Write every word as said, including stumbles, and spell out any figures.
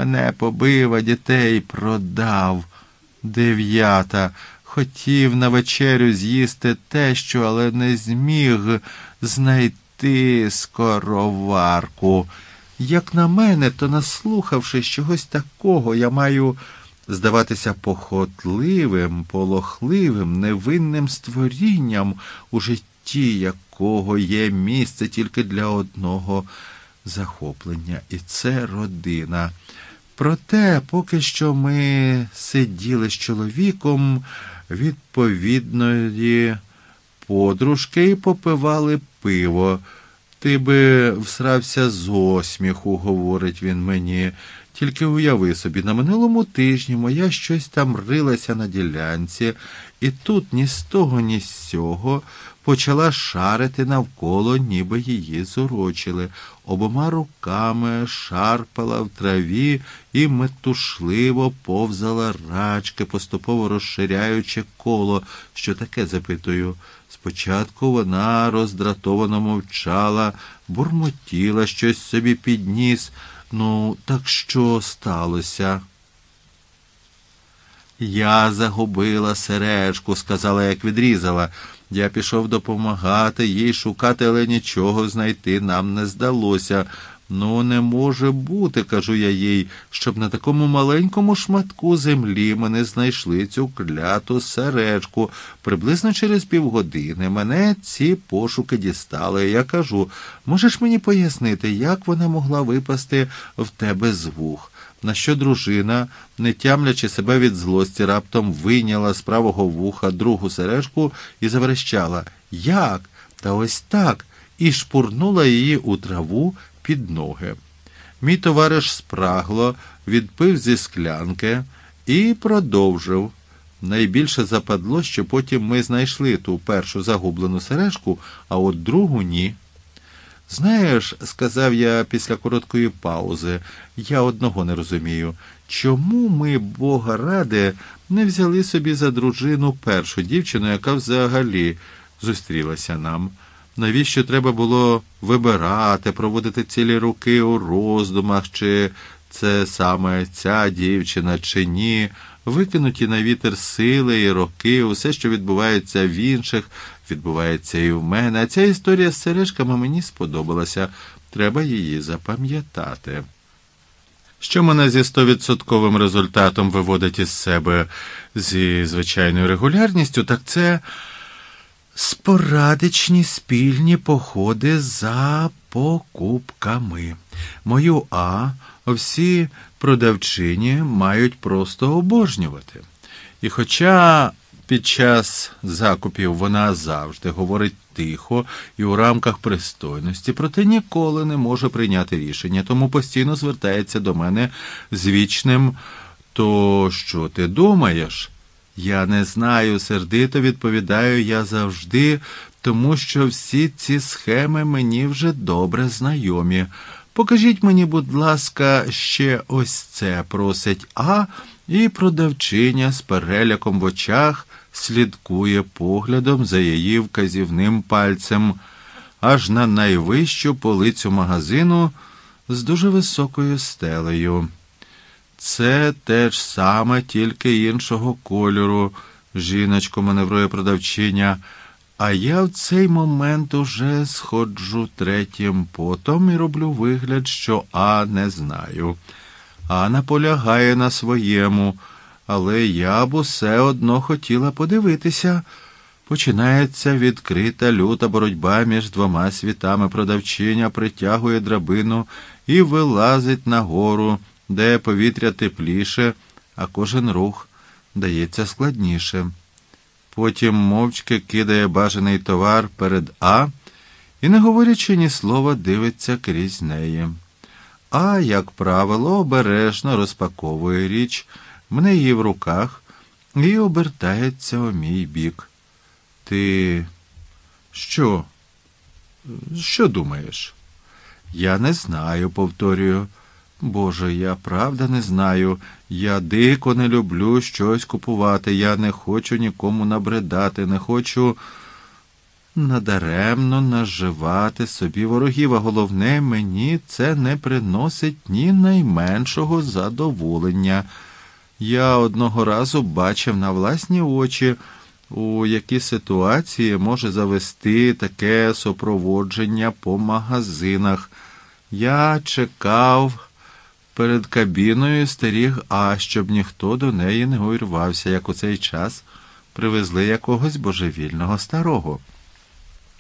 Мене побив, а дітей продав. Дев'ята. Хотів на вечерю з'їсти тещу, але не зміг знайти скороварку. Як на мене, то наслухавшись чогось такого, я маю здаватися похотливим, полохливим, невинним створінням, у житті якого є місце тільки для одного захоплення, і це родина. Проте, поки що ми сиділи з чоловіком відповідної подружки і попивали пиво. Ти би всрався з осміху, говорить він мені. Тільки уяви собі, на минулому тижні моя щось там рилася на ділянці, і тут ні з того, ні з сього почала шарити навколо, ніби її зурочили. Обома руками шарпала в траві і метушливо повзала рачки, поступово розширяючи коло. Що таке, запитую? Спочатку вона роздратовано мовчала, бурмотіла щось собі під ніс. Ну, так що сталося? Я загубила сережку, сказала, як відрізала. Я пішов допомагати їй шукати, але нічого знайти нам не здалося. Ну, не може бути, кажу я їй, щоб на такому маленькому шматку землі ми не знайшли цю кляту сережку. Приблизно через півгодини мене ці пошуки дістали. Я кажу, можеш мені пояснити, як вона могла випасти в тебе з вух? На що дружина, не тямлячи себе від злості, раптом вийняла з правого вуха другу сережку і заверещала. Як? Та ось так. І шпурнула її у траву під ноги. Мій товариш спрагло відпив зі склянки і продовжив. Найбільше западло, що потім ми знайшли ту першу загублену сережку, а от другу ні. Знаєш, сказав я після короткої паузи, я одного не розумію. Чому ми, Бога ради, не взяли собі за дружину першу дівчину, яка взагалі зустрілася нам? Навіщо треба було вибирати, проводити цілі роки у роздумах, чи це саме ця дівчина, чи ні? Викинуті на вітер сили і роки, усе, що відбувається в інших, відбувається і в мене. А ця історія з сережками мені сподобалася. Треба її запам'ятати. Що мене зі стовідсотковим результатом виводить із себе зі звичайною регулярністю, так це спорадичні спільні походи за покупками. Мою А всі продавчині мають просто обожнювати. І хоча під час закупів вона завжди говорить тихо і у рамках пристойності, проте ніколи не може прийняти рішення, тому постійно звертається до мене з вічним «То що ти думаєш?» Я не знаю, сердито відповідаю я завжди, тому що всі ці схеми мені вже добре знайомі. Покажіть мені, будь ласка, ще ось це, просить А, і продавчиня з переляком в очах слідкує поглядом за її вказівним пальцем, аж на найвищу полицю магазину з дуже високою стелею. Це те ж саме, тільки іншого кольору, жіночко, маневрує продавчиня, а я в цей момент уже сходжу третім потом і роблю вигляд, що А не знаю. А наполягає на своєму, але я б усе одно хотіла подивитися. Починається відкрита люта боротьба між двома світами. Продавчиня притягує драбину і вилазить нагору, де повітря тепліше, а кожен рух дається складніше. Потім мовчки кидає бажаний товар перед А і, не говорячи ні слова, дивиться крізь неї. А, як правило, обережно розпаковує річ, мне її в руках і обертається у мій бік. Ти що? Що думаєш? Я не знаю, повторюю. Боже, я правда не знаю. Я дико не люблю щось купувати. Я не хочу нікому набридати, не хочу... надаремно наживати собі ворогів, а головне, мені це не приносить ні найменшого задоволення. Я одного разу бачив на власні очі, у які ситуації може завести таке супроводження по магазинах. Я чекав перед кабіною і стеріг, а щоб ніхто до неї не увірвався, як у цей час привезли якогось божевільного старого.